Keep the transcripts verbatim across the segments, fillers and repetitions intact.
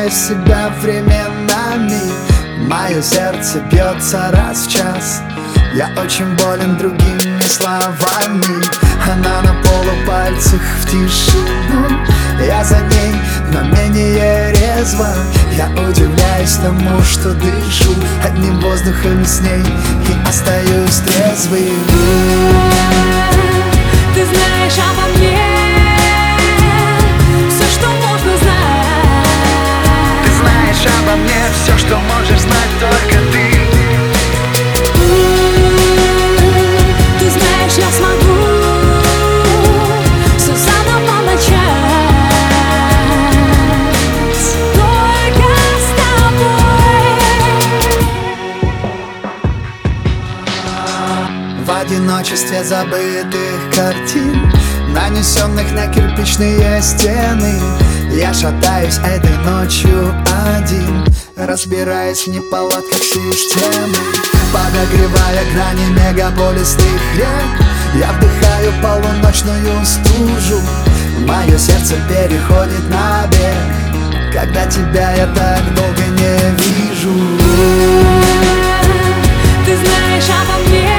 теряю себя временами. Мое сердце бьется раз в час. Я очень болен другими словами. Она на полупальцах в тишину. Я за ней, но менее резво. Я удивляюсь тому, что дышу одним воздухом с ней и остаюсь трезвым. Ты знаешь обо мне все, что можно знать. Ты знаешь обо мне все, что можешь знать только ты. Ты знаешь, я смогу все заново начать, только с тобой. В одиночестве забытых картин, нанесенных на кирпичные стены, я шатаюсь этой ночью один, разбираясь в неполадках системы. Подогревая грани мегаполисных рек, я вдыхаю полуночную стужу. Мое сердце переходит на бег, когда тебя я так долго не вижу. Ты знаешь обо мне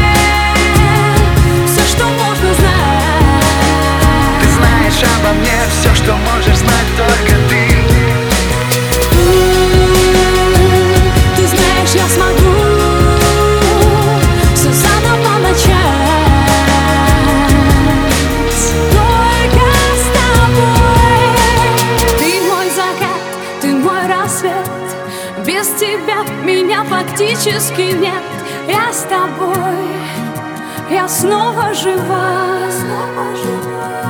все, что можно знать. Ты знаешь обо мне все, что можешь знать только ты. Ты знаешь, я смогу все заново начать, только с тобой. Ты мой закат, ты мой рассвет. Без тебя меня фактически нет. Я с тобой, я снова жива, снова жива.